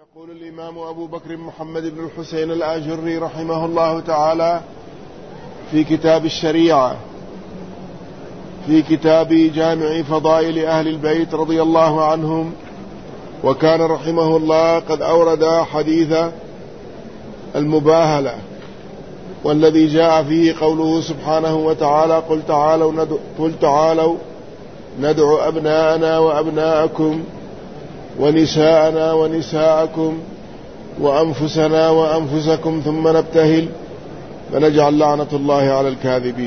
يقول الإمام أبو بكر محمد بن الحسين الآجري رحمه الله تعالى في كتاب الشريعة في كتاب جامع فضائل أهل البيت رضي الله عنهم، وكان رحمه الله قد أورد حديث المباهلة والذي جاء فيه قوله سبحانه وتعالى: قل تعالوا ندعو أبناءنا وأبناءكم ونساءنا ونساءكم وأنفسنا وأنفسكم ثم نبتهل فنجعل لعنة الله على الكاذبين.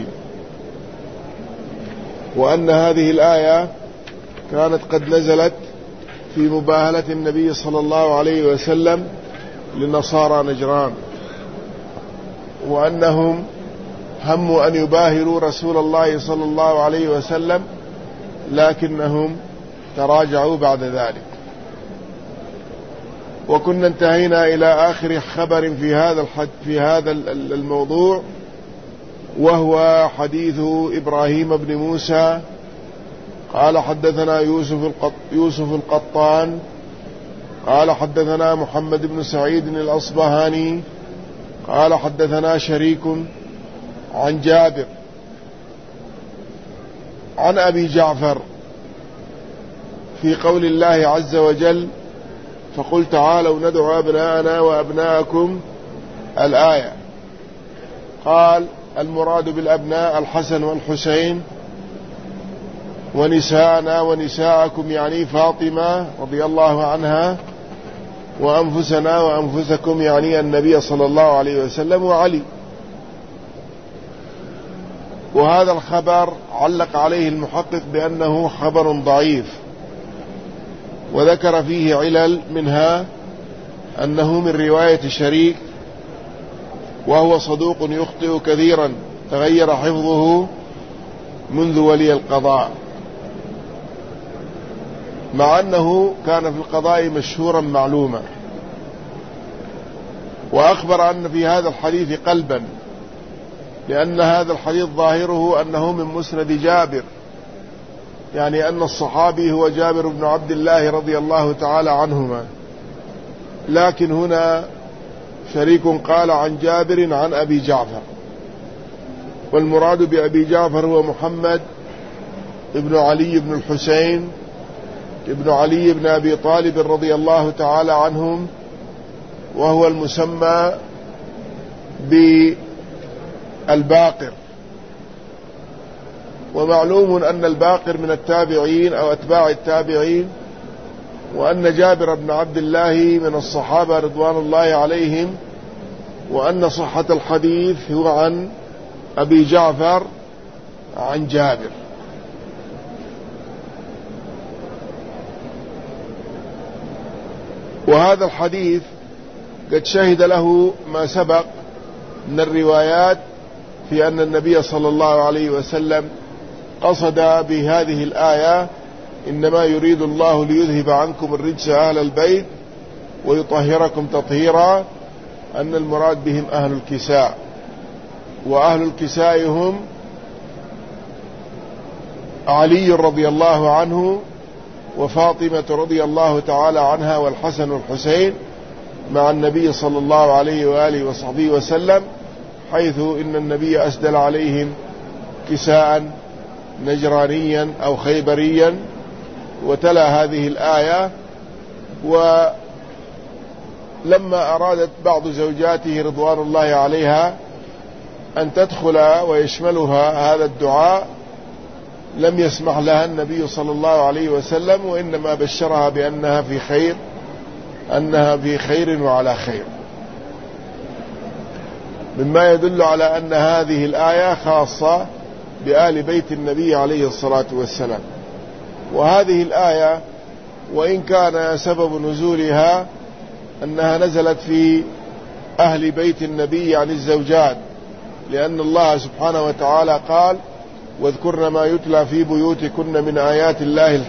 وأن هذه الآية كانت قد نزلت في مباهلة النبي صلى الله عليه وسلم لنصارى نجران، وأنهم هموا أن يباهلوا رسول الله صلى الله عليه وسلم لكنهم تراجعوا بعد ذلك. وكنا انتهينا إلى آخر خبر في هذا الموضوع، وهو حديث إبراهيم بن موسى قال: حدثنا يوسف القطان قال: حدثنا محمد بن سعيد الأصبهاني قال: حدثنا شريك عن جابر عن أبي جعفر في قول الله عز وجل: فقل تعالوا ندعو أبناءنا وأبناءكم الآية. قال: المراد بالأبناء الحسن والحسين، ونساءنا ونساءكم يعني فاطمة رضي الله عنها، وأنفسنا وأنفسكم يعني النبي صلى الله عليه وسلم وعلي. وهذا الخبر علق عليه المحقق بأنه خبر ضعيف، وذكر فيه علل، منها أنه من رواية شريك وهو صدوق يخطئ كثيرا تغير حفظه منذ ولي القضاء، مع أنه كان في القضاء مشهورا معلوما. وأخبر أن في هذا الحديث قلبا، لأن هذا الحديث ظاهره أنه من مسند جابر، يعني أن الصحابي هو جابر بن عبد الله رضي الله تعالى عنهما، لكن هنا شريك قال عن جابر عن أبي جعفر، والمراد بأبي جعفر هو محمد ابن علي بن الحسين ابن علي بن أبي طالب رضي الله تعالى عنهم، وهو المسمى بالباقر. ومعلوم أن الباقر من التابعين أو أتباع التابعين، وأن جابر بن عبد الله من الصحابة رضوان الله عليهم، وأن صحة الحديث هو عن أبي جعفر عن جابر. وهذا الحديث قد شهد له ما سبق من الروايات في أن النبي صلى الله عليه وسلم قصد بهذه الآية: إنما يريد الله ليذهب عنكم الرجس أهل البيت ويطهركم تطهيرا، أن المراد بهم أهل الكساء، وأهل الكساء هم علي رضي الله عنه وفاطمة رضي الله تعالى عنها والحسن والحسين مع النبي صلى الله عليه وآله وصحبه وسلم، حيث إن النبي أسدل عليهم كساء نجرانيا أو خيبريا، وتلا هذه الآية. ولما أرادت بعض زوجاته رضوان الله عليها أن تدخل ويشملها هذا الدعاء لم يسمح لها النبي صلى الله عليه وسلم، وإنما بشرها بأنها في خير، أنها في خير وعلى خير، مما يدل على أن هذه الآية خاصة بآل بيت النبي عليه الصلاة والسلام. وهذه الآية وإن كان سبب نزولها أنها نزلت في أهل بيت النبي عن الزوجات، لأن الله سبحانه وتعالى قال: واذكرن ما يتلى في بيوتكن من آيات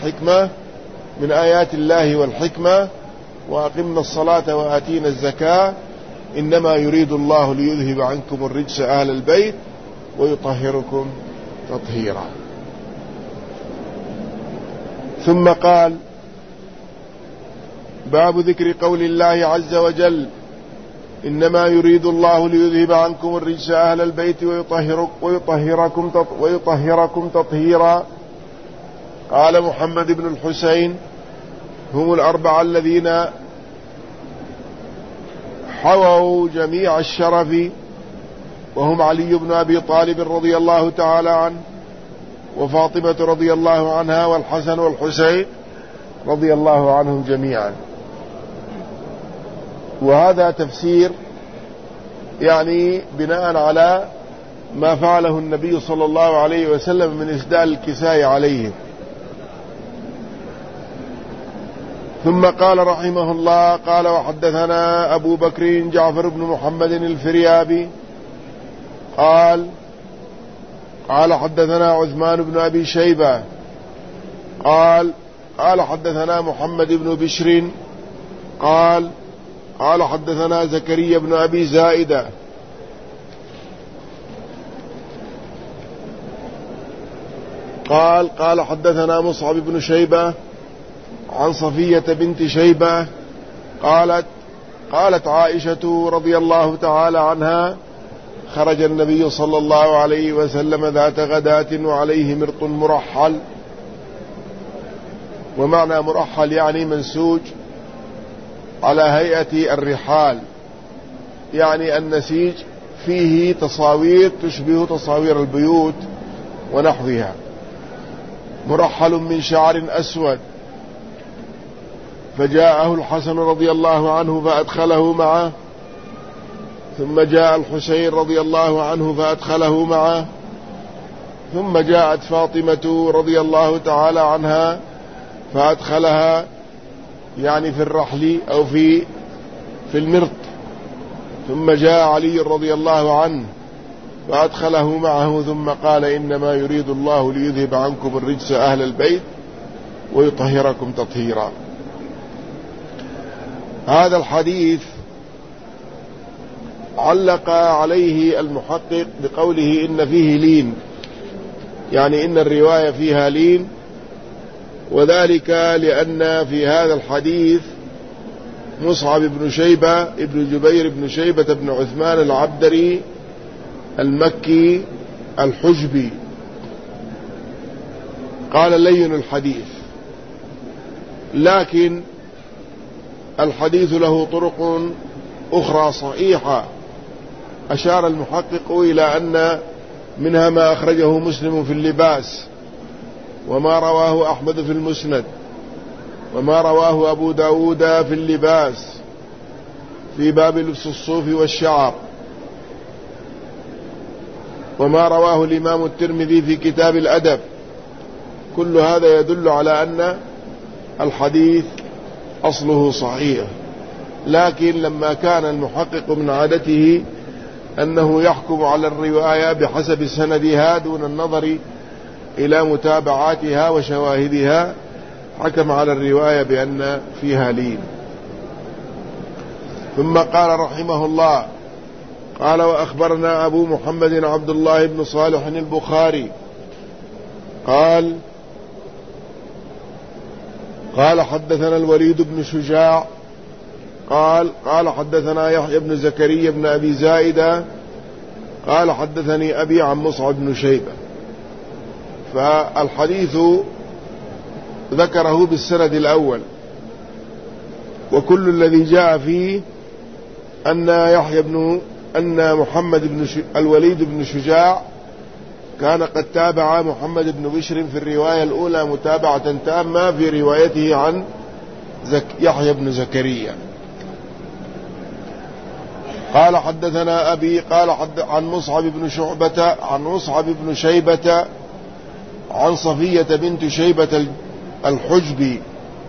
الله والحكمة وأقمنا الصلاة وآتينا الزكاة إنما يريد الله ليذهب عنكم الرجس أهل البيت ويطهركم تطهيرا. ثم قال: باب ذكر قول الله عز وجل: إنما يريد الله ليذهب عنكم الرجس أهل البيت ويطهركم تطهيرا. قال محمد بن الحسين: هم الأربعة الذين حووا جميع الشرف، وهم علي بن أبي طالب رضي الله تعالى عنه، وفاطمة رضي الله عنها، والحسن والحسين رضي الله عنهم جميعا. وهذا تفسير يعني بناء على ما فعله النبي صلى الله عليه وسلم من إسدال الكساء عليهم. ثم قال رحمه الله: قال وحدثنا أبو بكر جعفر بن محمد الفريابي قال حدثنا عثمان بن أبي شيبة قال حدثنا محمد بن بشر قال حدثنا زكريا بن أبي زائدة قال حدثنا مصعب بن شيبة عن صفية بنت شيبة قالت عائشة رضي الله تعالى عنها: خرج النبي صلى الله عليه وسلم ذات غداة وعليه مرط مرحل. ومعنى مرحل يعني منسوج على هيئة الرحال، يعني النسيج فيه تصاوير تشبه تصاوير البيوت ونحوها. مرحل من شعر أسود، فجاءه الحسن رضي الله عنه فأدخله معه، ثم جاء الحسين رضي الله عنه فأدخله معه، ثم جاءت فاطمة رضي الله تعالى عنها فأدخلها، يعني في الرحل أو في المرط. ثم جاء علي رضي الله عنه فأدخله معه، ثم قال: إنما يريد الله ليذهب عنكم الرجس أهل البيت ويطهركم تطهيرا. هذا الحديث علق عليه المحقق بقوله: إن فيه لين، يعني إن الرواية فيها لين، وذلك لأن في هذا الحديث مصعب بن شيبة ابن جبير بن شيبة بن عثمان العبدري المكي الحجبي. قال: لين الحديث، لكن الحديث له طرق أخرى صحيحة. أشار المحقق إلى أن منها ما أخرجه مسلم في اللباس، وما رواه أحمد في المسند، وما رواه أبو داود في اللباس في باب لبس الصوف والشعر، وما رواه الإمام الترمذي في كتاب الأدب. كل هذا يدل على أن الحديث أصله صحيح، لكن لما كان المحقق من عادته أنه يحكم على الرواية بحسب سندها دون النظر إلى متابعاتها وشواهدها، حكم على الرواية بأن فيها لين. ثم قال رحمه الله: قال: وأخبرنا أبو محمد عبد الله بن صالح البخاري قال حدثنا الوليد بن شجاع قال حدثنا يحيى بن زكريا بن أبي زائدة قال حدثني أبي عن مصعب بن شيبة. فالحديث ذكره بالسند الأول، وكل الذي جاء فيه أن محمد بن الوليد بن شجاع كان قد تابع محمد بن بشر في الرواية الأولى متابعة تامة في روايته عن يحيى بن زكريا. قال حدثنا أبي عن مصعب بن شيبة عن صفية بنت شيبة الحجبي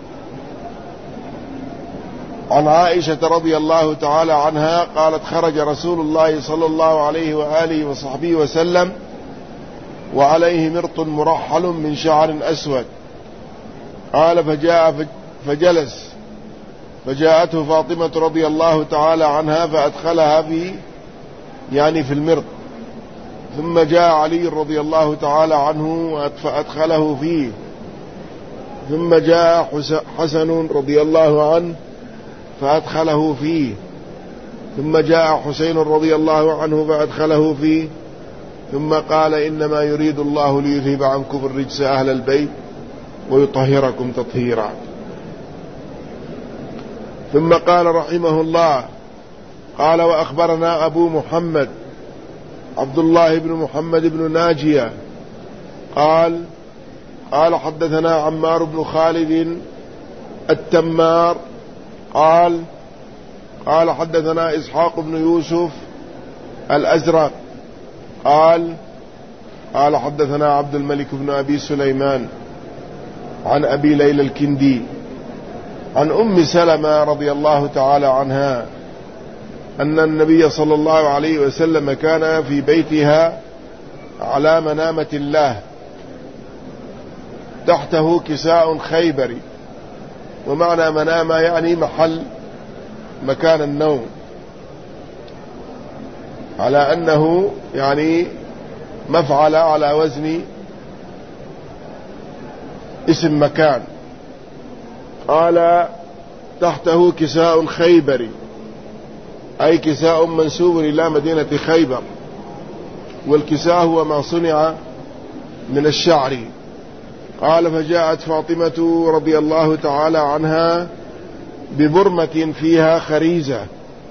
عن عائشة رضي الله تعالى عنها قالت: خرج رسول الله صلى الله عليه وآله وصحبه وسلم وعليه مرط مرحل من شعر أسود. قال: فجاء فجلس، فجاءته فاطمة رضي الله تعالى عنها فأدخلها في المرط. ثم جاء علي رضي الله تعالى عنه فأدخله فيه. ثم جاء حسن رضي الله عنه فأدخله فيه، ثم جاء حسين رضي الله عنه فأدخله فيه، ثم قال إنما يريد الله ليذهب عنكم الرجس أهل البيت ويطهركم تطهيرا. ثم قال رحمه الله قال وأخبرنا أبو محمد عبد الله بن محمد بن ناجية قال حدثنا عمار بن خالد التمار قال حدثنا إسحاق بن يوسف الأزرق قال حدثنا عبد الملك بن أبي سليمان عن أبي ليلى الكندي عن أم سلمة رضي الله تعالى عنها أن النبي صلى الله عليه وسلم كان في بيتها على منامة الله تحته كساء خيبري، ومعنى منامة يعني مكان النوم، على أنه يعني مفعل على وزن اسم مكان. قال تحته كساء خيبري أي كساء منسوب إلى مدينة خيبر، والكساء هو ما صنع من الشعر. قال فجاءت فاطمة رضي الله تعالى عنها ببرمة فيها خريزة.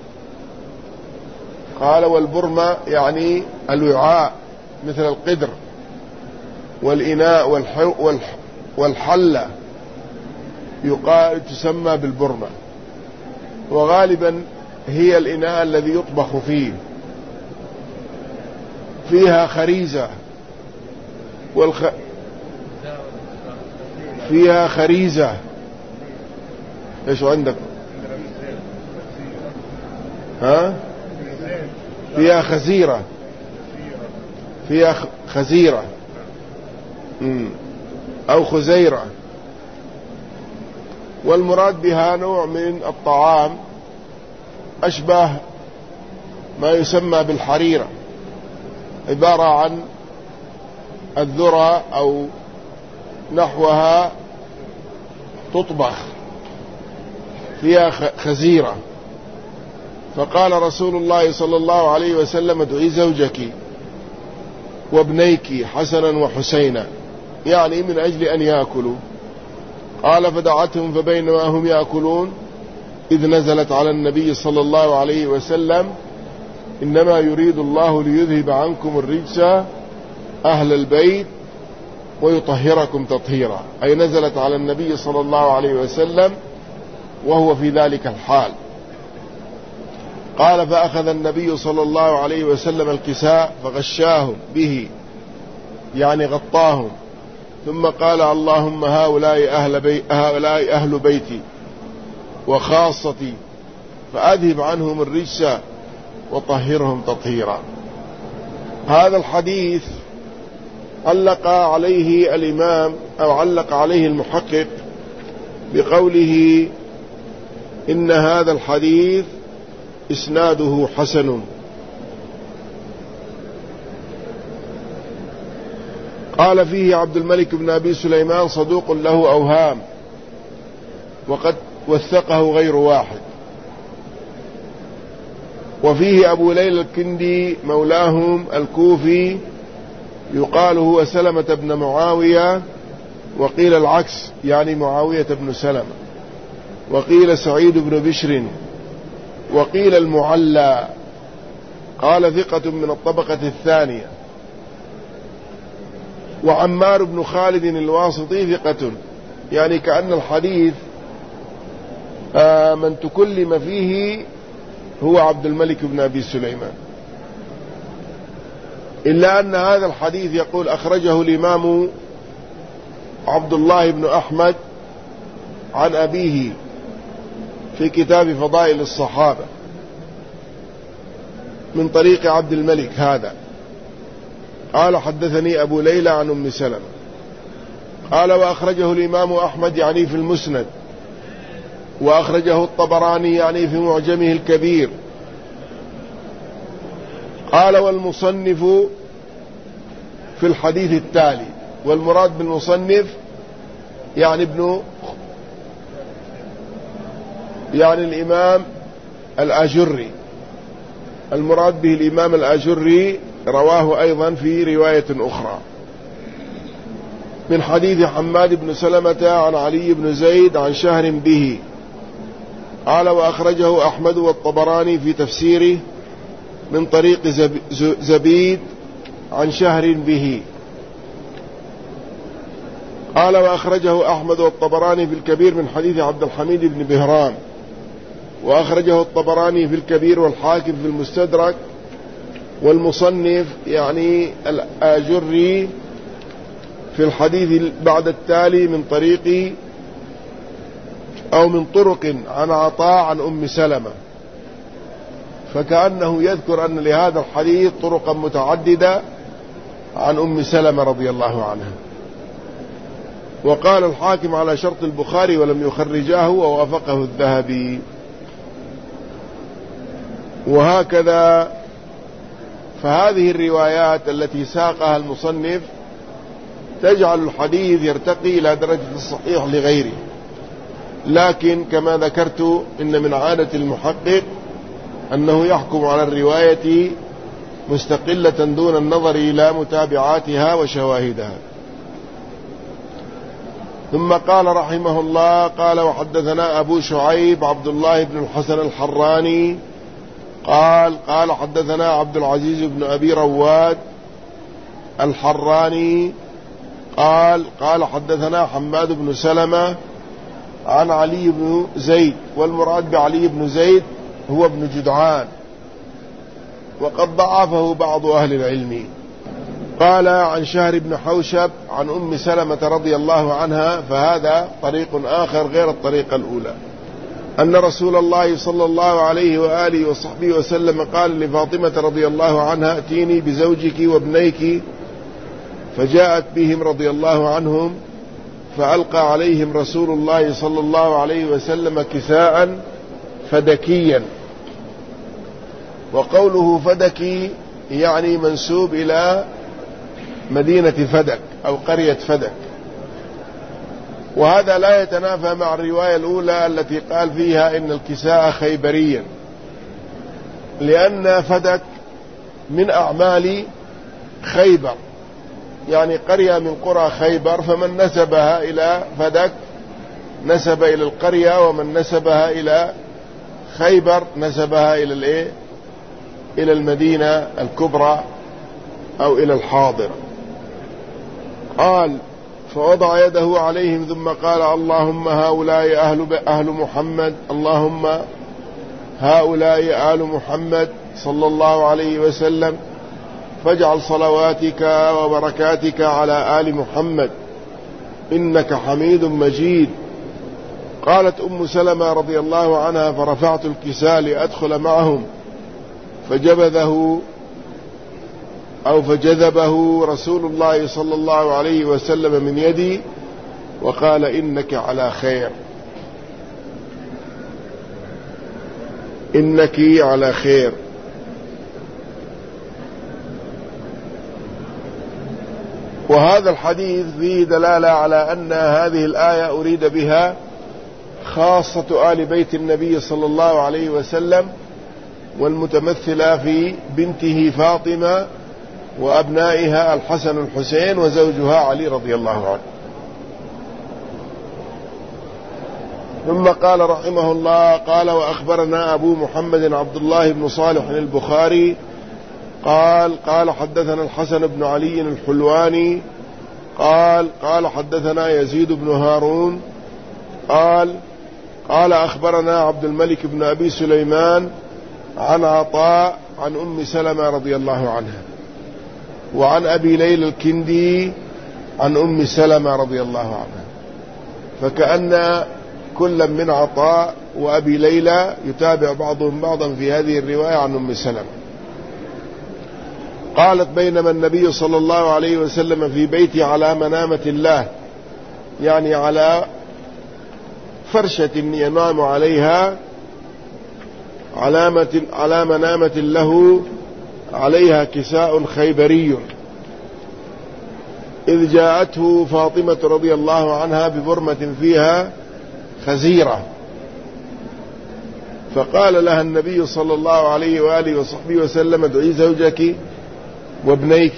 قال والبرمة يعني الوعاء مثل القدر، والإناء والحلة تسمى بالبرمة، وغالبا هي الإناء الذي يطبخ فيه. فيها خريزة فيها خريزة. ايش عندك؟ فيها خزيرة، فيها خزيرة أو خزيرة، والمراد بها نوع من الطعام أشبه ما يسمى بالحريرة، عبارة عن الذرة أو نحوها تطبخ، فيها خزيرة. فقال رسول الله صلى الله عليه وسلم ادعي زوجك وابنيك حسنا وحسينا، يعني من أجل أن يأكلوا. قال فدعتهم فبينما هم يأكلون إذ نزلت على النبي صلى الله عليه وسلم إنما يريد الله ليذهب عنكم الرجس أهل البيت ويطهركم تطهيرا، أي نزلت على النبي صلى الله عليه وسلم وهو في ذلك الحال. قال فأخذ النبي صلى الله عليه وسلم الكساء فغشاهم به، يعني غطاهم، ثم قال اللهم هؤلاء أهل بيتي وخاصتي فأذهب عنهم الرجس وطهرهم تطهيرا. هذا الحديث علق عليه الإمام أو علق عليه المحقق بقوله إن هذا الحديث إسناده حسن. قال فيه عبد الملك بن أبي سليمان صدوق له أوهام، وقد وثقه غير واحد. وفيه أبو ليلى الكندي مولاهم الكوفي يقال هو سلمة بن معاوية، وقيل العكس يعني معاوية بن سلمة، وقيل سعيد بن بشر، وقيل المعلى. قال ثقة من الطبقة الثانية. وعمار بن خالد الواسطي ثقة، يعني كأن الحديث من تكلم فيه هو عبد الملك بن أبي سليمان، إلا أن هذا الحديث يقول أخرجه الإمام عبد الله بن أحمد عن أبيه في كتاب فضائل الصحابة من طريق عبد الملك هذا. قال حدثني أبو ليلى عن أم سلمة. قال وأخرجه الإمام أحمد يعني في المسند، وأخرجه الطبراني يعني في معجمه الكبير. قال والمصنف في الحديث التالي، والمراد بالمصنف يعني يعني الإمام الآجري، المراد به الإمام الآجري، رواه أيضا في رواية أخرى من حديث حماد بن سلمة عن علي بن زيد عن شهر به قال: وأخرجه أحمد والطبراني في تفسيره من طريق زبيد عن شهر به. قال: وأخرجه أحمد والطبراني في الكبير من حديث عبد الحميد بن بهرام، وأخرجه الطبراني في الكبير والحاكم في المستدرك، والمصنف يعني الآجري في الحديث بعد التالي من طريق أو من طرق عن عطاء عن أم سلمة، فكأنه يذكر أن لهذا الحديث طرقا متعددة عن أم سلمة رضي الله عنها. وقال الحاكم على شرط البخاري ولم يخرجاه، ووافقه الذهبي. وهكذا فهذه الروايات التي ساقها المصنف تجعل الحديث يرتقي إلى درجة الصحيح لغيره، لكن كما ذكرت إن من عادة المحقق أنه يحكم على الرواية مستقلة دون النظر إلى متابعاتها وشواهدها. ثم قال رحمه الله: قال: وحدثنا أبو شعيب عبد الله بن الحسن الحراني قال حدثنا عبد العزيز بن أبي رواد الحراني قال حدثنا حماد بن سلمة عن علي بن زيد، والمراد بعلي بن زيد هو ابن جدعان، وقد ضعفه بعض أهل العلم. قال: عن شهر بن حوشب عن أم سلمة رضي الله عنها، فهذا طريق آخر غير الطريقة الأولى، أن رسول الله صلى الله عليه وآله وصحبه وسلم قال لفاطمة رضي الله عنها: ائتيني بزوجك وابنيك، فجاءت بهم رضي الله عنهم، فألقى عليهم رسول الله صلى الله عليه وسلم كساء فدكيا. وقوله فدكي يعني منسوب إلى مدينة فدك أو قرية فدك، وهذا لا يتنافى مع الرواية الأولى التي قال فيها إن الكساء خيبريا، لأن فدك من أعمال خيبر، يعني قرية من قرى خيبر، فمن نسبها إلى فدك نسب إلى القرية، ومن نسبها إلى خيبر نسبها إلى المدينة الكبرى أو إلى الحاضر. قال: فوضع يده عليهم ثم قال: اللهم هؤلاء أهل محمد، اللهم هؤلاء آل محمد صلى الله عليه وسلم، فاجعل صلواتك وبركاتك على آل محمد، إنك حميد مجيد. قالت أم سلمة رضي الله عنها: فرفعت الكساء لأدخل معهم، فجذبه رسول الله صلى الله عليه وسلم من يدي وقال: إنك على خير، إنك على خير. وهذا الحديث فيه دلالة على أن هذه الآية أريد بها خاصة آل بيت النبي صلى الله عليه وسلم، والمتمثلة في بنته فاطمة وأبنائها الحسن والحسين وزوجها علي رضي الله عنه. ثم قال رحمه الله: قال: وأخبرنا أبو محمد عبد الله بن صالح البخاري قال حدثنا الحسن بن علي الحلواني قال حدثنا يزيد بن هارون قال أخبرنا عبد الملك بن أبي سليمان عن عطاء عن أم سلمة رضي الله عنها، وعن أبي ليلى الكندي عن أم سلمة رضي الله عنها، فكأن كل من عطاء وأبي ليلى يتابع بعضهم بعضا في هذه الرواية عن أم سلمة. قالت: بينما النبي صلى الله عليه وسلم في بيتي على منامة الله، يعني على فرشة ينام عليها، على منامة له عليها كساء خيبري، إذ جاءته فاطمة رضي الله عنها ببرمة فيها خزيرة، فقال لها النبي صلى الله عليه وآله وصحبه وسلم ادعي زوجك وابنيك.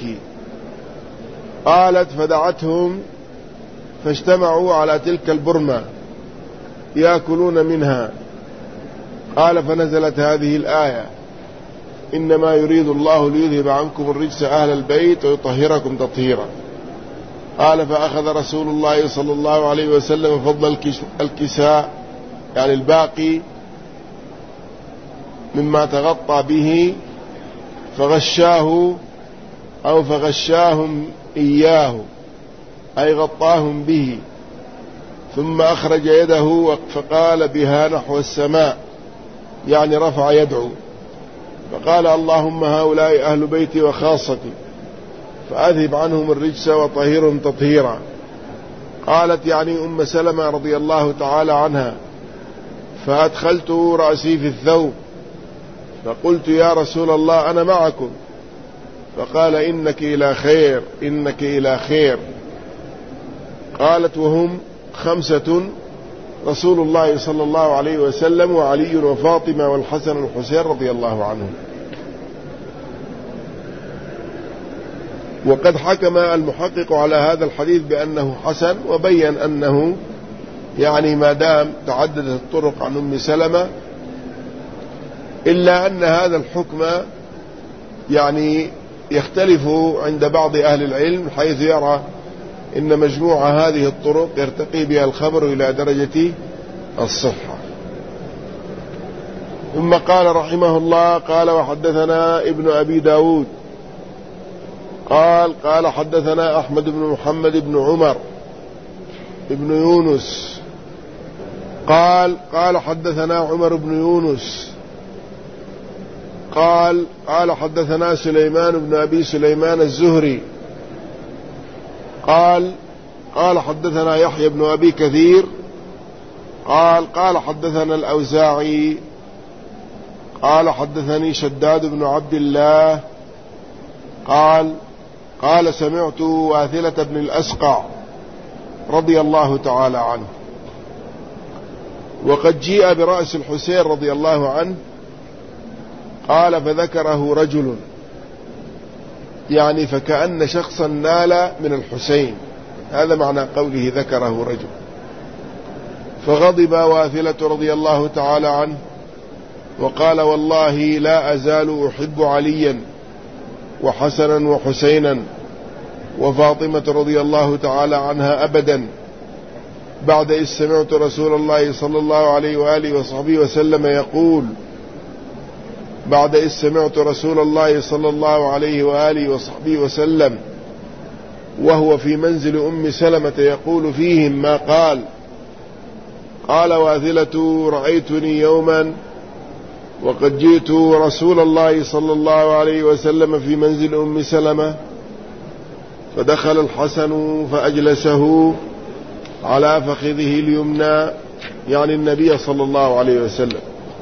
قالت فدعتهم فاجتمعوا على تلك البرمة يأكلون منها. قال فنزلت هذه الآية إنما يريد الله ليذهب عنكم الرجس أهل البيت ويطهركم تطهيرا. قال فأخذ رسول الله صلى الله عليه وسلم فضل الكساء يعني الباقي مما تغطى به فغشاه أو فغشاهم إياه أي غطاهم به، ثم أخرج يده فقال بها نحو السماء يعني رفع يدعو، فقال اللهم هؤلاء أهل بيتي وخاصتي فأذهب عنهم الرجس وطهيرهم تطهيرا. قالت يعني أم سلمة رضي الله تعالى عنها فأدخلت رأسي في الثوب فقلت يا رسول الله أنا معكم، فقال إنك إلى خير إنك إلى خير. قالت وهم 5 رسول الله صلى الله عليه وسلم وعلي وفاطمة والحسن والحسين رضي الله عنهم. وقد حكم المحقق على هذا الحديث بأنه حسن، وبين أنه يعني ما دام تعددت الطرق عن أم سلمة، إلا أن هذا الحكم يعني يختلف عند بعض أهل العلم حيث يرى إن مجموع هذه الطرق يرتقي بها الخبر إلى درجة الصحة. ثم قال رحمه الله قال وحدثنا ابن أبي داود قال حدثنا أحمد بن محمد بن عمر بن يونس قال حدثنا عمر بن يونس قال حدثنا سليمان بن أبي سليمان الزهري قال حدثنا يحيى بن أبي كثير قال حدثنا الأوزاعي قال حدثني شداد بن عبد الله قال سمعت واثلة بن الأسقع رضي الله تعالى عنه، وقد جيء برأس الحسين رضي الله عنه. قال فذكره رجل يعني فكأن شخصا نال من الحسين، هذا معنى قوله ذكره رجل. فغضب واثلة رضي الله تعالى عنه وقال والله لا أزال أحب عليا وحسنا وحسينا وفاطمة رضي الله تعالى عنها أبدا بعد إذ سمعت رسول الله صلى الله عليه وآله وصحبه وسلم يقول بعد إذ سمعت رسول الله صلى الله عليه وآله وصحبه وسلم وهو في منزل أم سلمة يقول فيهم ما قال. قال واثلة رأيتني يوما وقد جئت رسول الله صلى الله عليه وسلم في منزل أم سلمة فدخل الحسن فأجلسه على فخذه اليمنى يعني النبي صلى الله عليه وسلم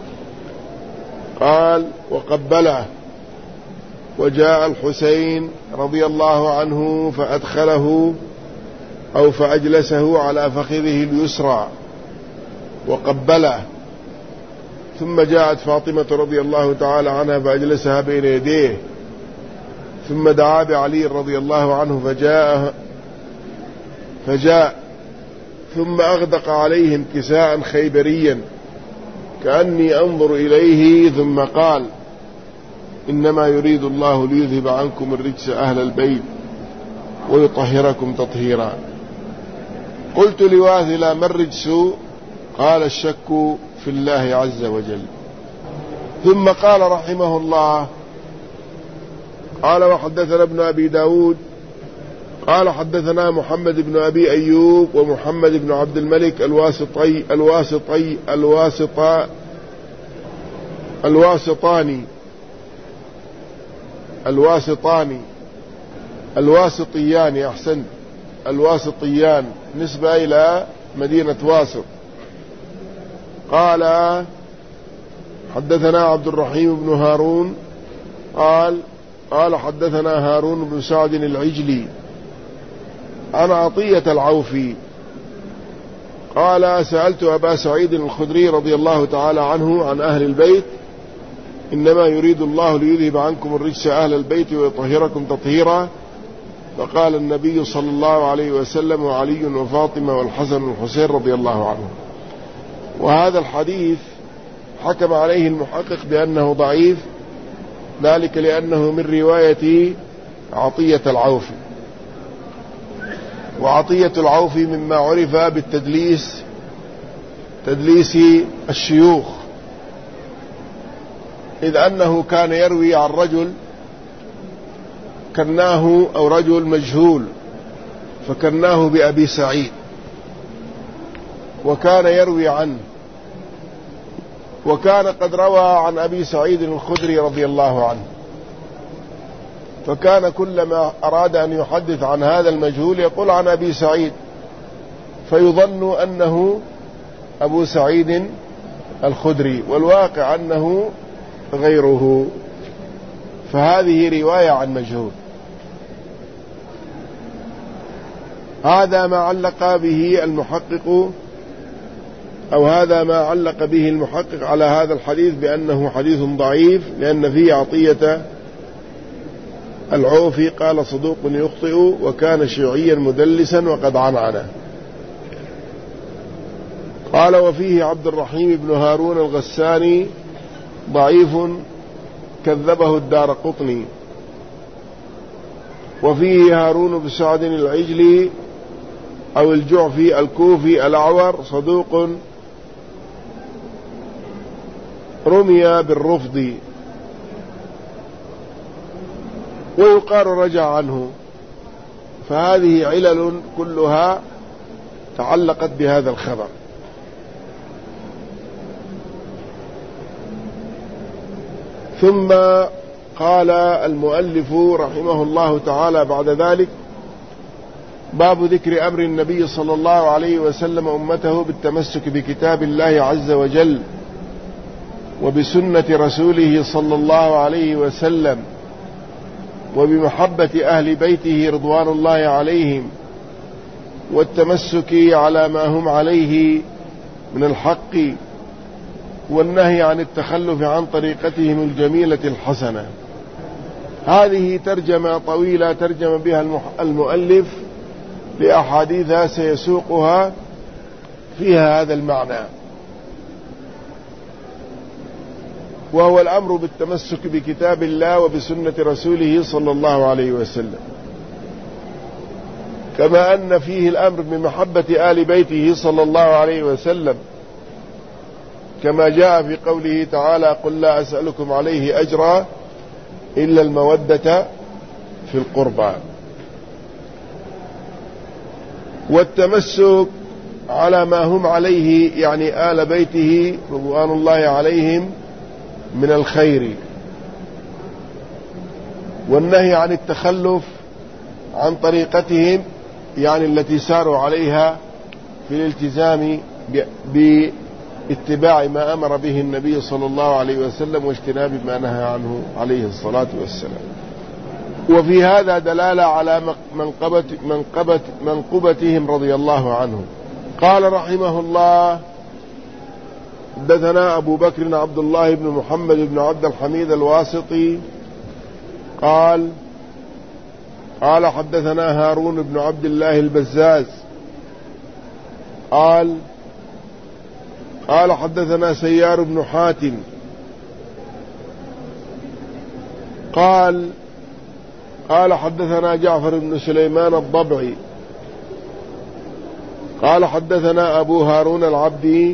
قال وقبله، وجاء الحسين رضي الله عنه فأدخله أو فأجلسه على فخذه اليسرى وقبله، ثم جاءت فاطمة رضي الله تعالى عنها فأجلسها بين يديه، ثم دعا بعلي رضي الله عنه فجاء ثم أغدق عليهم كساء خيبريا كأني أنظر إليه، ثم قال إنما يريد الله ليذهب عنكم الرجس أهل البيت ويطهركم تطهيرا. قلت لواثلة ما الرجس؟ قال الشك في الله عز وجل. ثم قال رحمه الله قال وحدثنا ابن أبي داود قال حدثنا محمد بن أبي أيوب ومحمد بن عبد الملك الواسطيان أحسن الواسطيان نسبة إلى مدينة واسط. قال حدثنا عبد الرحيم بن هارون قال حدثنا هارون بن سعد العجلي عن عطية العوفي قال سألت أبا سعيد الخدري رضي الله تعالى عنه عن أهل البيت إنما يريد الله ليذهب عنكم الرجس أهل البيت ويطهركم تطهيرا، فقال النبي صلى الله عليه وسلم وعلي وفاطمة والحسن والحسين رضي الله عنهم. وهذا الحديث حكم عليه المحقق بأنه ضعيف، ذلك لأنه من رواية عطية العوفي، وعطية العوفي مما عرف بالتدليس، تدليس الشيوخ، إذ أنه كان يروي عن رجل كناه أو رجل مجهول فكناه بأبي سعيد، وكان يروي عنه، وكان قد روى عن أبي سعيد الخدري رضي الله عنه، فكان كلما أراد أن يحدث عن هذا المجهول يقول عن أبي سعيد، فيظن أنه أبو سعيد الخدري، والواقع أنه غيره، فهذه رواية عن مجهول. هذا ما علق به المحقق، أو هذا ما علق به المحقق على هذا الحديث بأنه حديث ضعيف، لأن فيه عطية العوفي قال صدوق يخطئ وكان شيعيا مدلسا وقد عنعنه. قال وفيه عبد الرحيم بن هارون الغساني ضعيف كذبه الدارقطني، وفيه هارون بن سعد العجلي أو الجعفي الكوفي الأعور صدوق رمي بالرفض ويقال رجع عنه، فهذه علل كلها تعلقت بهذا الخبر. ثم قال المؤلف رحمه الله تعالى بعد ذلك: باب ذكر أمر النبي صلى الله عليه وسلم أمته بالتمسك بكتاب الله عز وجل وبسنة رسوله صلى الله عليه وسلم وبمحبة أهل بيته رضوان الله عليهم والتمسك على ما هم عليه من الحق والنهي عن التخلف عن طريقتهم الجميلة الحسنة. هذه ترجمة طويلة ترجم بها المؤلف لأحاديث سيسوقها فيها هذا المعنى، وهو الأمر بالتمسك بكتاب الله وبسنة رسوله صلى الله عليه وسلم، كما أن فيه الأمر بمحبة آل بيته صلى الله عليه وسلم، كما جاء في قوله تعالى: قل لا أسألكم عليه أجرا إلا المودة في القربى. والتمسك على ما هم عليه يعني آل بيته رضوان الله عليهم من الخير، والنهي عن التخلف عن طريقتهم يعني التي ساروا عليها في الالتزام باتباع ما أمر به النبي صلى الله عليه وسلم واجتناب ما نهى عنه عليه الصلاة والسلام. وفي هذا دلالة على منقبتهم رضي الله عنهم. قال رحمه الله: حدثنا أبو بكر عبد الله بن محمد بن عبد الحميد الواسطي قال حدثنا هارون بن عبد الله البزاز قال حدثنا سيار بن حاتم قال حدثنا جعفر بن سليمان الضبعي قال حدثنا أبو هارون العبدي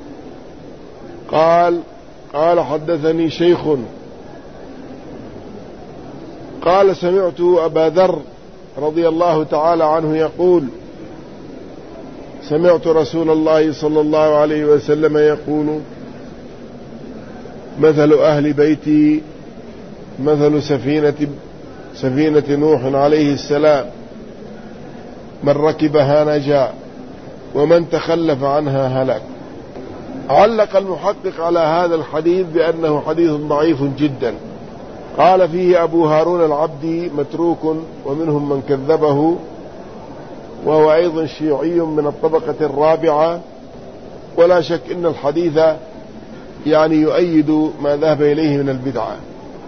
قال حدثني شيخ قال سمعت أبا ذر رضي الله تعالى عنه يقول: سمعت رسول الله صلى الله عليه وسلم يقول: مثل أهل بيتي مثل سفينة نوح عليه السلام، من ركبها نجا ومن تخلف عنها هلك. علق المحقق على هذا الحديث بأنه حديث ضعيف جدا. قال فيه أبو هارون العبدي متروك ومنهم من كذبه، وهو أيضا شيعي من الطبقة الرابعة ولا شك إن الحديث يعني يؤيد ما ذهب إليه من البدعة.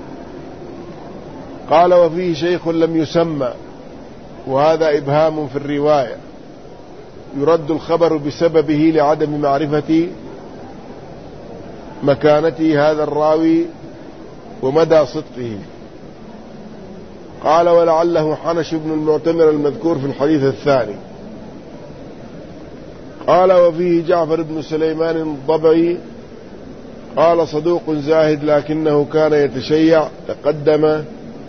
قال وفيه شيخ لم يسمى، وهذا إبهام في الرواية، يرد الخبر بسببه لعدم معرفة مكانته هذا الراوي ومدى صدقه. قال ولعله حنش بن المعتمر المذكور في الحديث الثاني. قال وفيه جعفر بن سليمان الضبعي قال صدوق زاهد لكنه كان يتشيع تقدم.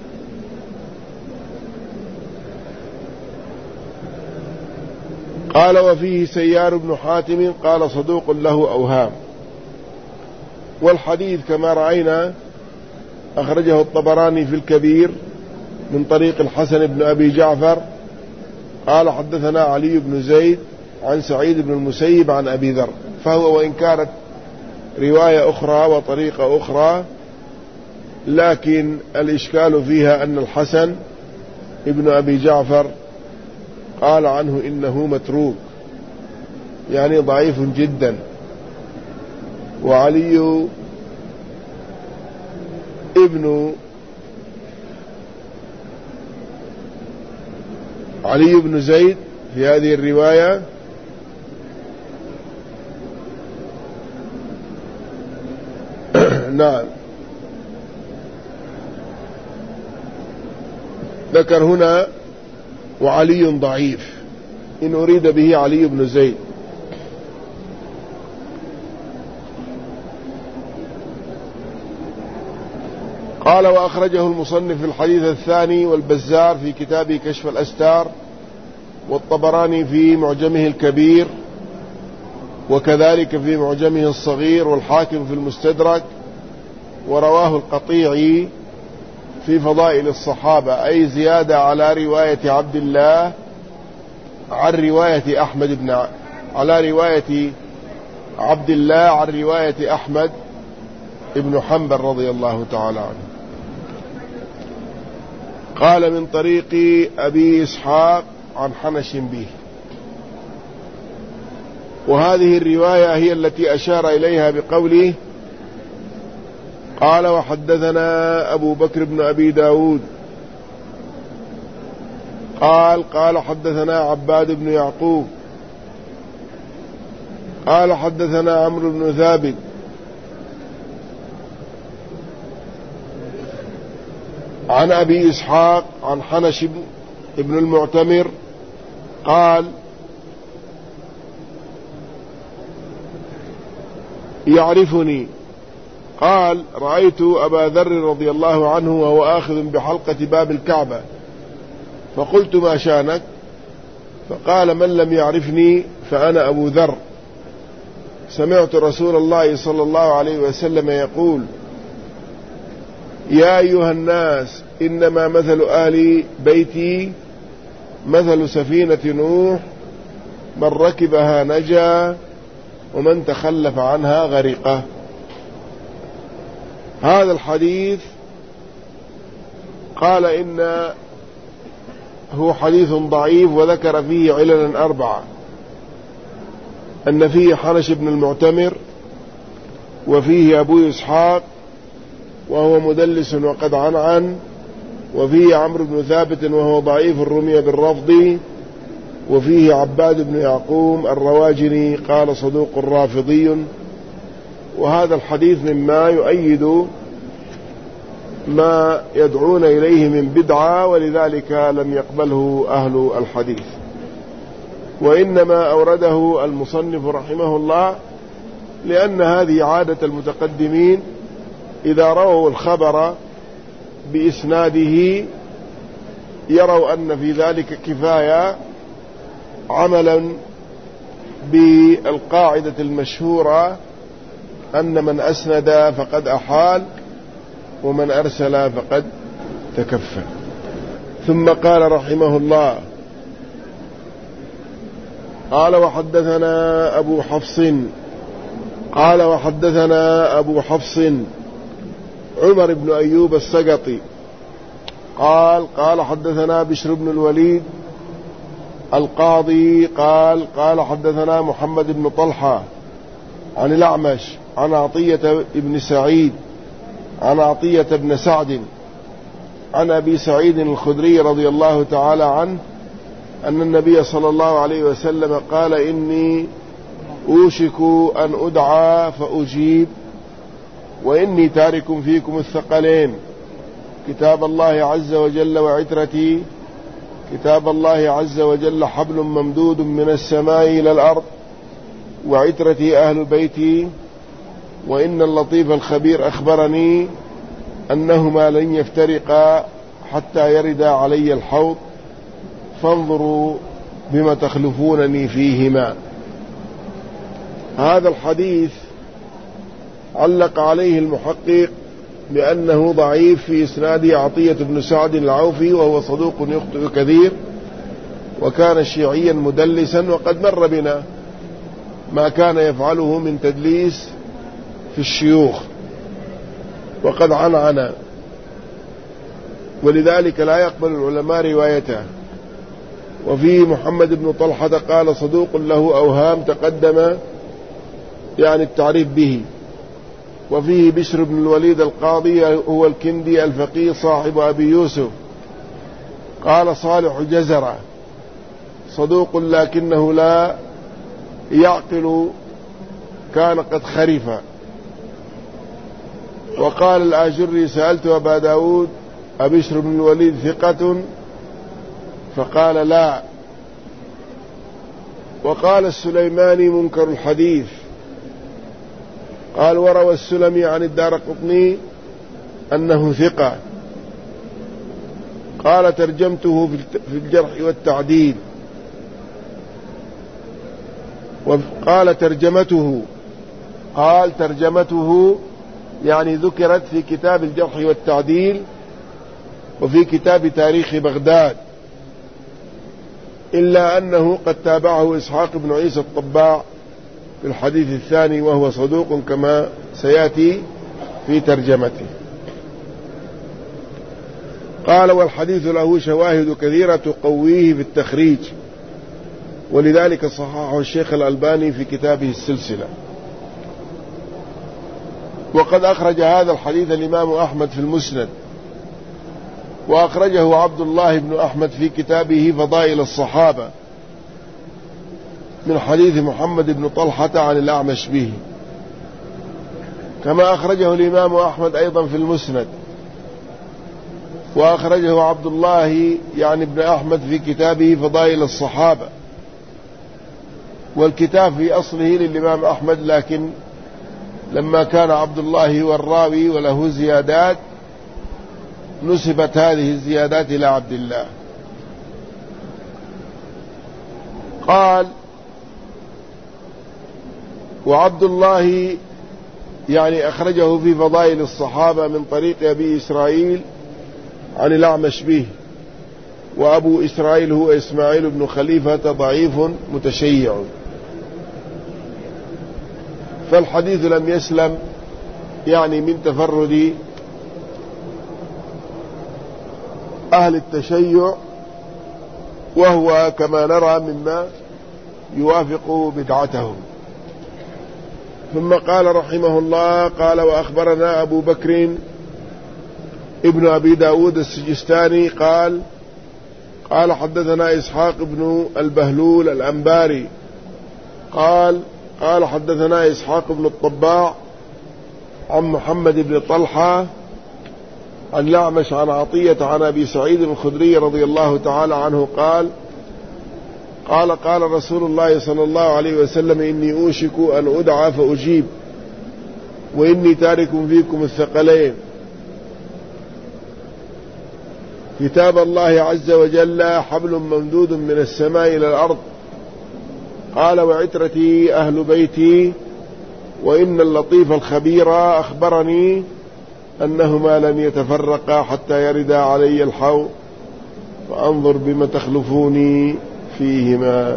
قال وفيه سيار بن حاتم قال صدوق له أوهام. والحديث كما رأينا أخرجه الطبراني في الكبير من طريق الحسن بن أبي جعفر قال حدثنا علي بن زيد عن سعيد بن المسيب عن أبي ذر، فهو وإن كانت رواية أخرى وطريقة أخرى، لكن الإشكال فيها أن الحسن ابن أبي جعفر قال عنه إنه متروك، يعني ضعيف جدا. وعلي بن زيد في هذه الرواية نعم ذكر هنا وعلي ضعيف، إن أريد به علي بن زيد. قال وأخرجه المصنف في الحديث الثاني والبزار في كتابه كشف الأستار، والطبراني في معجمه الكبير، وكذلك في معجمه الصغير، والحاكم في المستدرك، ورواه القطيعي في فضائل الصحابة، أي زيادة على رواية عبد الله عن رواية عبد الله عن رواية أحمد ابن حنبل رضي الله تعالى عنه. قال من طريق أبي إسحاق عن حنش به. وهذه الرواية هي التي أشار إليها بقوله قال وحدثنا أبو بكر بن أبي داود قال حدثنا عباد بن يعقوب قال حدثنا عمرو بن ثابت عن أبي إسحاق عن حنش بن المعتمر قال يعرفني. قال رأيت أبا ذر رضي الله عنه وهو آخذ بحلقة باب الكعبة، فقلت ما شانك؟ فقال من لم يعرفني فأنا أبو ذر، سمعت رسول الله صلى الله عليه وسلم يقول يا أيها الناس إنما مثل أهل بيتي مثل سفينة نوح، من ركبها نجا ومن تخلف عنها غرقه. هذا الحديث قال إن هو حديث ضعيف، وذكر فيه عللا 4، أن فيه حنش بن المعتمر، وفيه أبو إسحاق وهو مدلس وقد عنعن، وفيه عمرو بن ثابت وهو ضعيف الرمي بالرفض، وفيه عباد بن يعقوب الرواجني قال صدوق رافضي. وهذا الحديث مما يؤيد ما يدعون إليه من بدعة، ولذلك لم يقبله أهل الحديث، وإنما أورده المصنف رحمه الله لأن هذه عادة المتقدمين، إذا رووا الخبر بإسناده يروا أن في ذلك كفاية، عملا بالقاعدة المشهورة أن من أسند فقد أحال ومن أرسل فقد تكفل. ثم قال رحمه الله قال وحدثنا أبو حفص قال وحدثنا أبو حفص عمر بن أيوب السقطي قال حدثنا بشر بن الوليد القاضي قال حدثنا محمد بن طلحة عن الأعمش عن عطية بن سعيد عن عطية بن سعد عن أبي سعيد الخدري رضي الله تعالى عنه أن النبي صلى الله عليه وسلم قال: إني أوشك أن أدعى فأجيب وإني تارك فيكم الثقلين كتاب الله عز وجل وعترتي. كتاب الله عز وجل حبل ممدود من السماء إلى الأرض، وعترتي أهل بيتي، وإن اللطيف الخبير أخبرني أنهما لن يفترقا حتى يردا علي الحوض، فانظروا بما تخلفونني فيهما. هذا الحديث علق عليه المحقق بأنه ضعيف في إسناده عطية بن سعد العوفي، وهو صدوق يخطئ كثير، وكان شيعيا مدلسا، وقد مر بنا ما كان يفعله من تدليس في الشيوخ وقد عنعن، ولذلك لا يقبل العلماء روايته. وفيه محمد بن طلحة قال: صدوق له أوهام تقدم يعني التعريف به. وفيه بشر بن الوليد القاضي هو الكندي الفقيه صاحب أبي يوسف قال: صالح جزرة صدوق لكنه لا يعقل، كان قد خرف. وقال الآجري: سألت أبا داود أبشر بن الوليد ثقة؟ فقال: لا. وقال السليماني: منكر الحديث. قال: وروى السلمي عن الدارقطني أنه ثقة. قال: ترجمته في الجرح والتعديل. وقال: ترجمته يعني ذكرت في كتاب الجرح والتعديل وفي كتاب تاريخ بغداد، إلا أنه قد تابعه إسحاق بن عيسى الطباع في الحديث الثاني، وهو صدوق كما سيأتي في ترجمته. قال: والحديث له شواهد كثيرة تقويه في التخريج، ولذلك صححه الشيخ الألباني في كتابه السلسلة. وقد أخرج هذا الحديث الإمام أحمد في المسند، وأخرجه عبد الله بن أحمد في كتابه فضائل الصحابة من حديث محمد بن طلحة عن الأعمش به، كما أخرجه الإمام أحمد أيضا في المسند، وأخرجه عبد الله يعني ابن أحمد في كتابه فضائل الصحابة. والكتاب في أصله للإمام أحمد، لكن لما كان عبد الله هو الراوي وله زيادات نسبت هذه الزيادات إلى عبد الله. قال: وعبد الله يعني أخرجه في فضائل الصحابة من طريق أبي إسرائيل عن الأعمش به، وأبو إسرائيل هو إسماعيل بن خليفة ضعيف متشيع، فالحديث لم يسلم يعني من تفرد أهل التشيع، وهو كما نرى مما يوافق بدعتهم. ثم قال رحمه الله: قال: وأخبرنا أبو بكر ابن أبي داود السجستاني قال حدثنا إسحاق بن البهلول الأنباري قال حدثنا إسحاق بن الطباع عن محمد بن طلحة عن الأعمش عن عطية عن أبي سعيد الخدري رضي الله تعالى عنه قال رسول الله صلى الله عليه وسلم: إني أوشك أن أدعى فأجيب وإني تارك فيكم الثقلين كتاب الله عز وجل حبل ممدود من السماء إلى الأرض. قال: وعترتي أهل بيتي، وإن اللطيف الخبير أخبرني أنهما لن يتفرقا حتى يردا علي الحوض، فأنظر بما تخلفوني فيهما.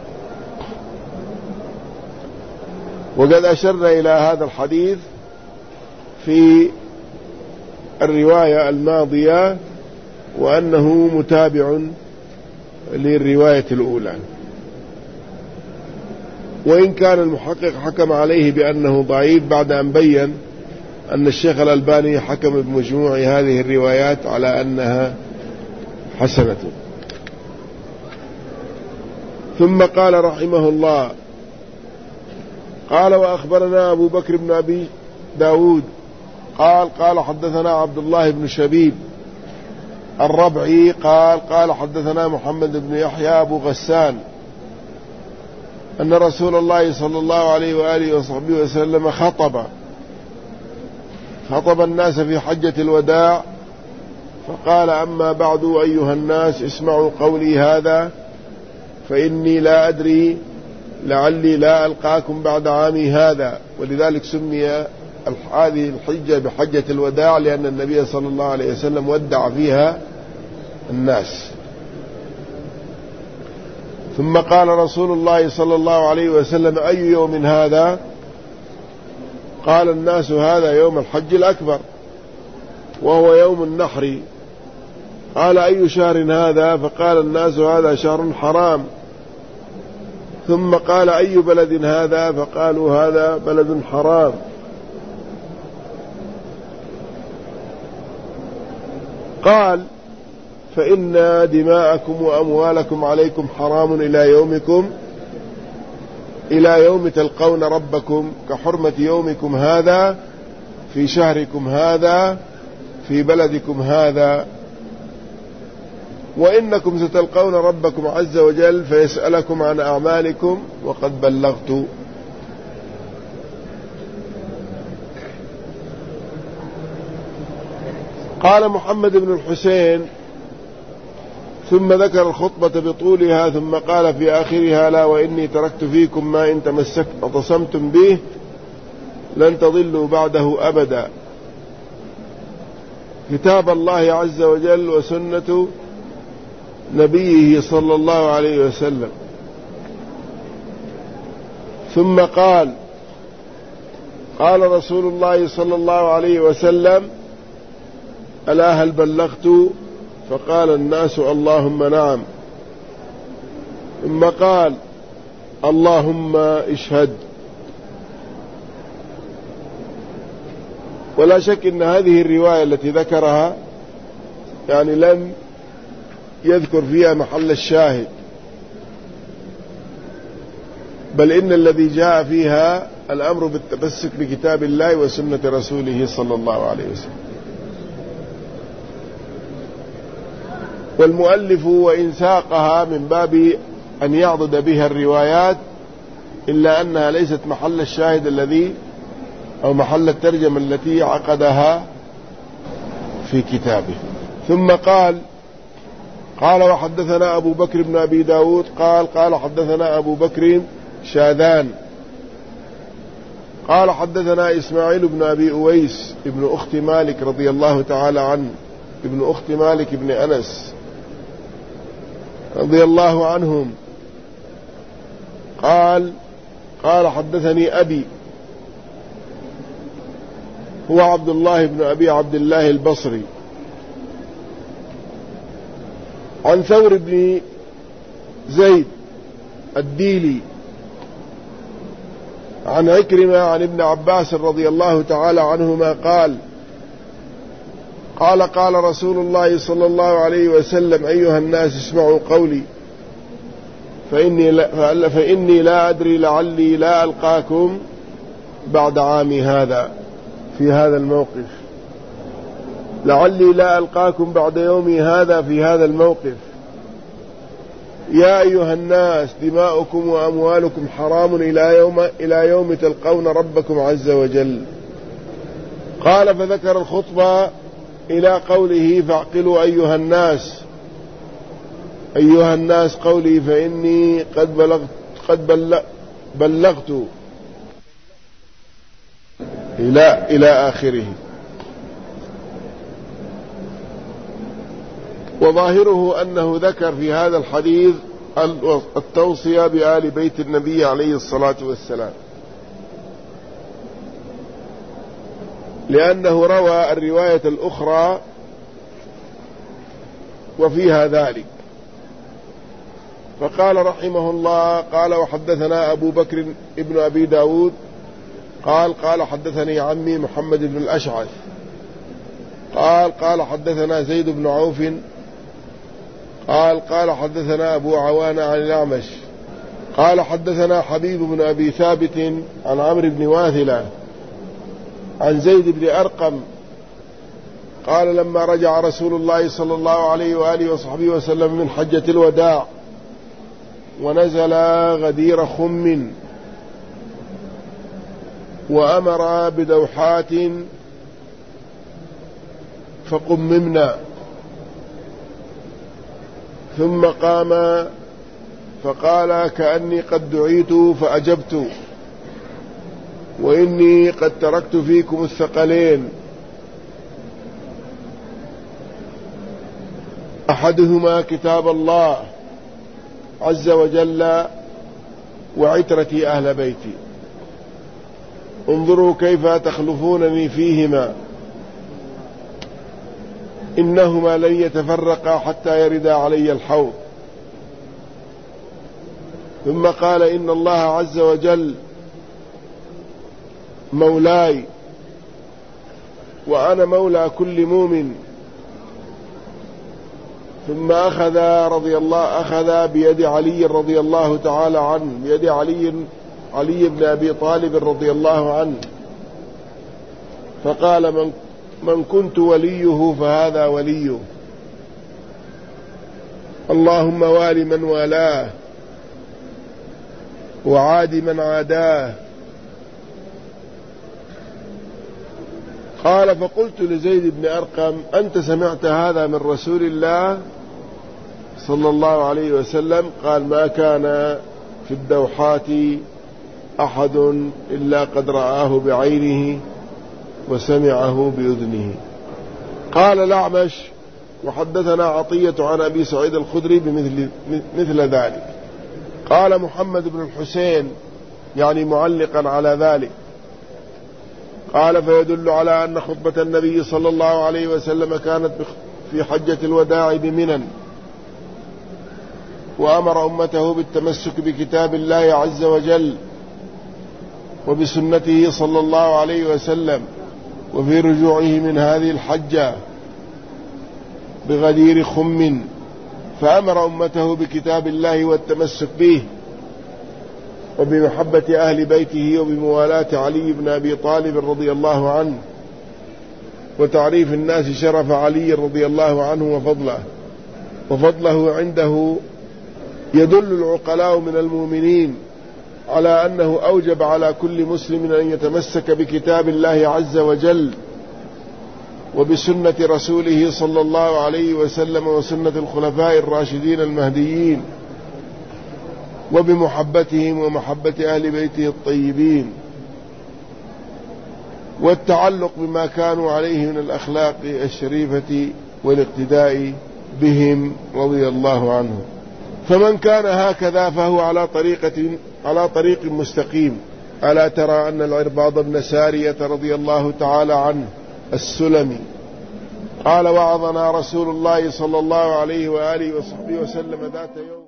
وقد أشرنا إلى هذا الحديث في الرواية الماضية، وأنه متابع للرواية الأولى. وإن كان المحقق حكم عليه بأنه ضعيف بعد أن بين أن الشيخ الألباني حكم بمجموع هذه الروايات على أنها حسنة. ثم قال رحمه الله: قال وأخبرنا أبو بكر بن أبي داود قال حدثنا عبد الله بن شبيب الربعي قال حدثنا محمد بن يحيى أبو غسان أن رسول الله صلى الله عليه وآله وصحبه وسلم خطب الناس في حجة الوداع فقال: أما بعد أيها الناس اسمعوا قولي هذا فإني لا أدري لعلي لا ألقاكم بعد عامي هذا. ولذلك سمي هذه الحجة بحجة الوداع لأن النبي صلى الله عليه وسلم ودع فيها الناس. ثم قال رسول الله صلى الله عليه وسلم: أي يوم هذا؟ قال الناس: هذا يوم الحج الأكبر وهو يوم النحر. قال: أي شهر هذا؟ فقال الناس: هذا شهر حرام. ثم قال: أي بلد هذا؟ فقالوا: هذا بلد حرام. قال: فإن دماءكم وأموالكم عليكم حرام إلى يوم تلقون ربكم كحرمة يومكم هذا في شهركم هذا في بلدكم هذا، وإنكم ستلقون ربكم عز وجل فيسألكم عن أعمالكم وقد بلغت. قال محمد بن الحسين: ثم ذكر الخطبة بطولها ثم قال في آخرها: لا وإني تركت فيكم ما إن اعتصمتم به لن تضلوا بعده أبدا، كتاب الله عز وجل وسنة نبيه صلى الله عليه وسلم. ثم قال رسول الله صلى الله عليه وسلم: ألا هل بلغت؟ فقال الناس: اللهم نعم. ثم قال: اللهم اشهد. ولا شك أن هذه الرواية التي ذكرها يعني لم يذكر فيها محل الشاهد، بل إن الذي جاء فيها الأمر بالتمسك بكتاب الله وسنة رسوله صلى الله عليه وسلم. والمؤلف وإن ساقها من باب أن يعضد بها الروايات إلا أنها ليست محل الشاهد الذي أو محل الترجمة التي عقدها في كتابه. ثم قال وحدثنا أبو بكر بن أبي داود قال حدثنا أبو بكر شاذان قال حدثنا إسماعيل بن أبي أويس ابن أخت مالك رضي الله تعالى عنه، ابن أخت مالك بن أنس رضي الله عنهم قال حدثني أبي هو عبد الله بن أبي عبد الله البصري عن ثور بن زيد الديلي عن عكرمة عن ابن عباس رضي الله تعالى عنهما قال رسول الله صلى الله عليه وسلم: أيها الناس اسمعوا قولي فإني لا أدري لعلي لا ألقاكم بعد عامي هذا في هذا الموقف، لعلي لا ألقاكم بعد يومي هذا في هذا الموقف. يا أيها الناس دماؤكم وأموالكم حرام إلى يوم تلقون ربكم عز وجل. قال فذكر الخطبة إلى قوله: فاعقلوا أيها الناس قولي فإني قد بلغت إلى آخره. وظاهره أنه ذكر في هذا الحديث التوصية بآل بيت النبي عليه الصلاة والسلام، لأنه روى الرواية الأخرى وفيها ذلك. فقال رحمه الله: قال وحدثنا أبو بكر ابن أبي داود قال حدثني عمي محمد بن الأشعث قال حدثنا زيد بن عوف قال حدثنا أبو عوانة عن الأعمش قال حدثنا حبيب بن أبي ثابت عن عمرو بن واثلة عن زيد بن أرقم قال: لما رجع رسول الله صلى الله عليه وآله وصحبه وسلم من حجة الوداع ونزل غدير خم وأمر بدوحات فقممنا، ثم قام فقال: كأني قد دعيت فأجبت، وإني قد تركت فيكم الثقلين، أحدهما كتاب الله عز وجل وعترتي أهل بيتي، انظروا كيف تخلفونني فيهما، إنهما لن يتفرقا حتى يردا علي الحوض. ثم قال: إن الله عز وجل مولاي وأنا مولى كل مؤمن. ثم أخذ بيد علي رضي الله تعالى عنه، بيد علي بن أبي طالب رضي الله عنه، فقال: من كنت وليه فهذا وليه، اللهم وال من والاه وعاد من عاداه. قال: فقلت لزيد بن أرقم: أنت سمعت هذا من رسول الله صلى الله عليه وسلم؟ قال: ما كان في الدوحات أحد إلا قد رآه بعينه وسمعه بأذنه. قال الأعمش: وحدثنا عطية عن أبي سعيد الخدري بمثل ذلك. قال محمد بن الحسين يعني معلقا على ذلك: قال: فيدل على أن خطبة النبي صلى الله عليه وسلم كانت في حجة الوداع بمنى، وأمر أمته بالتمسك بكتاب الله عز وجل وبسنته صلى الله عليه وسلم، وفي رجوعه من هذه الحجة بغدير خم فأمر أمته بكتاب الله والتمسك به وبمحبة أهل بيته وبموالاة علي بن أبي طالب رضي الله عنه، وتعريف الناس شرف علي رضي الله عنه وفضله عنده. يدل العقلاء من المؤمنين على أنه أوجب على كل مسلم أن يتمسك بكتاب الله عز وجل وبسنة رسوله صلى الله عليه وسلم وسنة الخلفاء الراشدين المهديين، وبمحبتهم ومحبة أهل بيته الطيبين، والتعلق بما كانوا عليه من الأخلاق الشريفة والاقتداء بهم رضي الله عنهم. فمن كان هكذا فهو على طريق مستقيم. ألا ترى أن العرباض بن سارية رضي الله تعالى عنه السلمي قال: وعظنا رسول الله صلى الله عليه وآله وصحبه وسلم ذات يوم